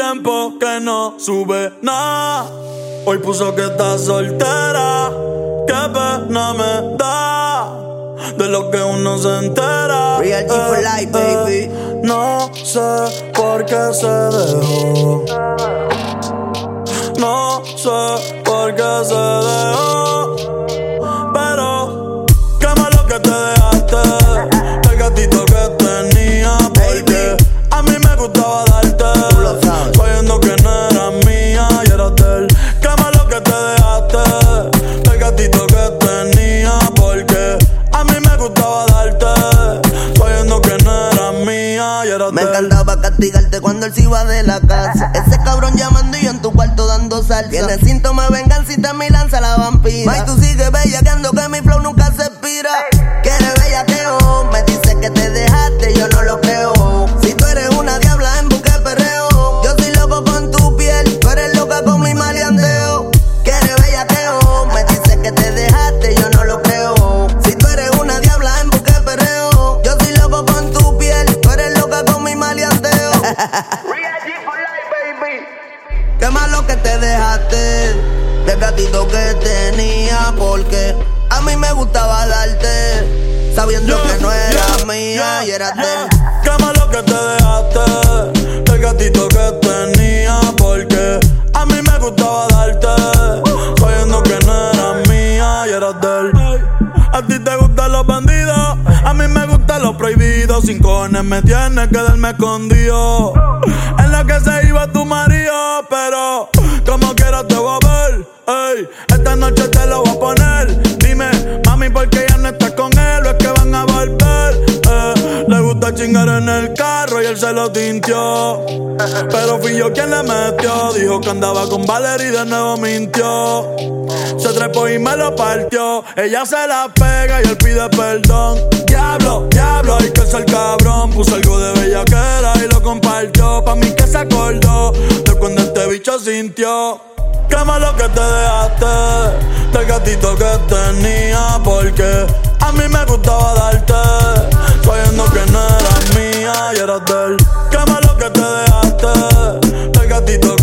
tiempo que no sube nada. Hoy puso que está soltera. Qué pena me da de lo que uno se entera. Real G for life, baby. No sé por qué se dejó. No sé por qué se dejó. Pero qué malo que te dejaste el gatito que tenía. Porque a mí me gustaba darte, sabiendo que no era mía y era de él. Qué malo que te dejaste el gatito que tenía. Porque a mí me gustaba darte, sabiendo que no era mía y era de él. Me encantaba castigarte cuando él se iba de la casa. Ese cabrón llamando y yo en tu cuarto dando salsa. Tiene síntomas de vengancita, mi lanza la vampira. May, tú sigues bellaqueando que mi flow nunca se expira. Quieres bellaqueo, me dice que te dejaste, yo no lo creo. Si tú eres una diabla en busca de perreo, yo soy loco con tu piel, tú eres loca con mi maleanteo. Quieres bellaqueo, me dice que te dejaste, yo no lo creo. Si tú eres una diabla en busca de perreo, yo soy loco con tu piel, tú eres loca con mi maleanteo. Real G for life, baby. Qué malo que te dejaste del gatito que tenía, porque a mí me gustaba darte, sabiendo que no era mía y era de él. Qué malo que te dejaste del gatito que tenía, porque a mí me gustaba darte, sabiendo que no era mía y era de él. A ti te gustan los bandidos, a mí me gustan los prohibidos. Sin cojones me tienes que darme escondido en lo que se iba tu marido, pero como quiera te voy a ver. Ey, esta noche te lo voy a poner. Dime, mami, ¿por qué ya no estás con él? ¿O es que van a volver? Le gusta chingar en el carro y él se lo tintió, pero fui yo quien le metió. Dijo que andaba con Valerie y de nuevo mintió. Se trepó y me lo partió. Ella se la pega y él pide perdón. Diablo, diablo, hay que ser cabrón. Puso algo de bellaquera y lo compartió. Pa' mí que se acordó de cuando este bicho sintió. Qué malo que te dejaste del gatito que tenía, porque a mí me gustaba darte, sabiendo que no eras mía y eras de él. Qué malo que te dejaste del gatito